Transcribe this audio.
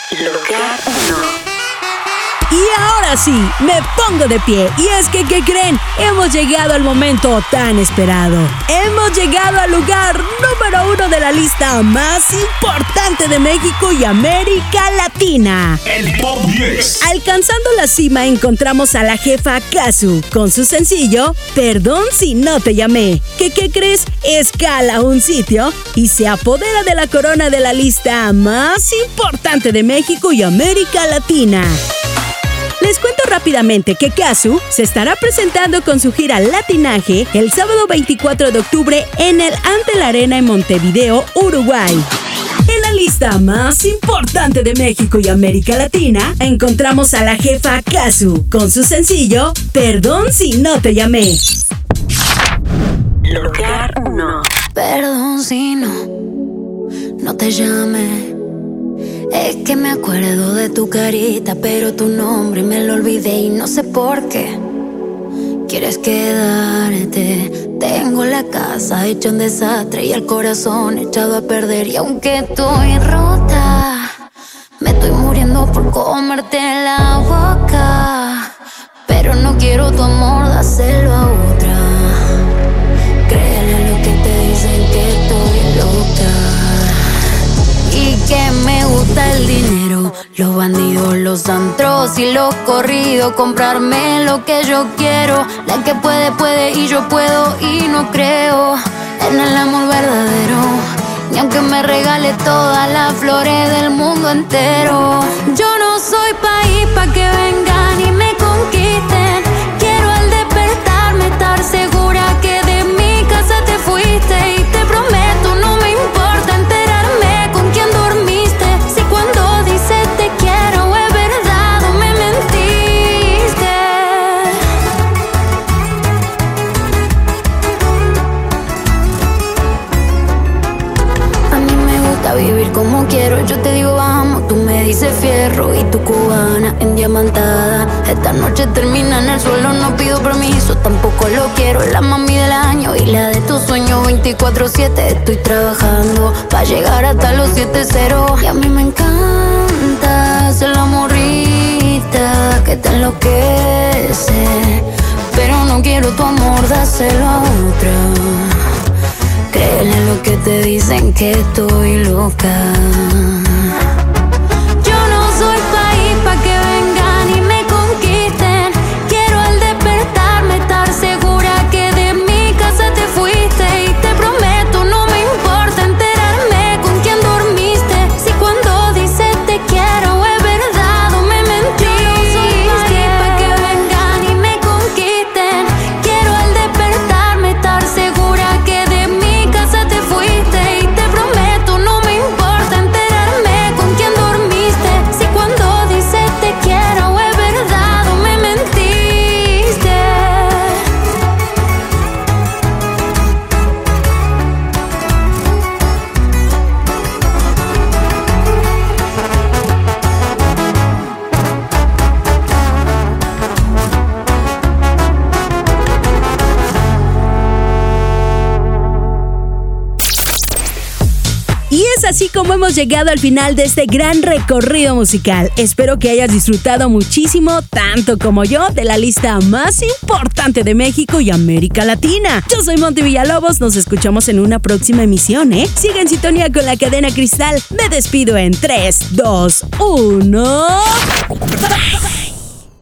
Lugar 1. Y ahora sí, me pongo de pie. Y es que, ¿qué creen? Hemos llegado al momento tan esperado. Hemos llegado al lugar número 1 de la lista más importante de México y América Latina. El Top 10. Alcanzando la cima encontramos a la jefa Kazu con su sencillo Perdón si no te llamé. ¿Qué crees? Escala un sitio y se apodera de la corona de la lista más importante de México y América Latina. Les cuento rápidamente que Kazu se estará presentando con su gira Latinaje el sábado 24 de octubre en el Antel Arena en Montevideo, Uruguay. En la lista más importante de México y América Latina encontramos a la jefa Kazu con su sencillo Perdón si no te llamé. Lugar 1. Perdón si no te llamé. Es que me acuerdo de tu carita, pero tu nombre me lo olvidé y no sé por qué. Quieres quedarte. Tengo la casa hecha un desastre y el corazón echado a perder. Y aunque estoy rota, me estoy muriendo por comerte la boca. Pero no quiero tu amor, dáselo a otra. Créele lo que te dicen, que estoy loca y que me gusta el dinero, los bandidos, los antros y los corridos. Comprarme lo que yo quiero. La que puede y yo puedo. Y no creo en el amor verdadero, ni aunque me regale todas las flores del mundo entero. Yo no soy país pa' que vengan y me conquisten. Quiero al despertarme estar segura que de mi casa te fuiste. Y te prometo no me importa enterarme con quién dormiste. Si cuando dices te quiero es verdad o me mentiste. A mí me gusta vivir como quiero. Yo te digo vamos, tú me dices fierro. Y tu cubana endiamantada. Esta noche termina en el suelo, no pido permiso, tampoco lo quiero. La mami del año y la de tus sueños 24/7. Estoy trabajando pa' llegar hasta los 7-0. Y a mí me encanta ser la morrita que te enloquece. Pero no quiero tu amor, dáselo a otra. Créele lo que te dicen, que estoy loca. Yo no soy país pa' que vengan y me conquisten. Quiero al despertarme estar segura que de mi casa te fuiste. Y te prometo no me importa enterarme con quién dormiste. Si cuando dices te quiero es verdad o me mentiste. Yo no soy país pa' que vengan y me conquisten. Quiero al despertarme estar segura que de mi casa te fuiste. Y te prometo no me importa enterarme con quién dormiste. Si cuando dices te quiero es verdad o me mentiste. Y es así como hemos llegado al final de este gran recorrido musical. Espero que hayas disfrutado muchísimo, tanto como yo, de la lista más importante de México y América Latina. Yo soy Monty Villalobos, nos escuchamos en una próxima emisión, ¿eh? Sigue en sintonía con la cadena Cristal. Me despido en 3, 2, 1...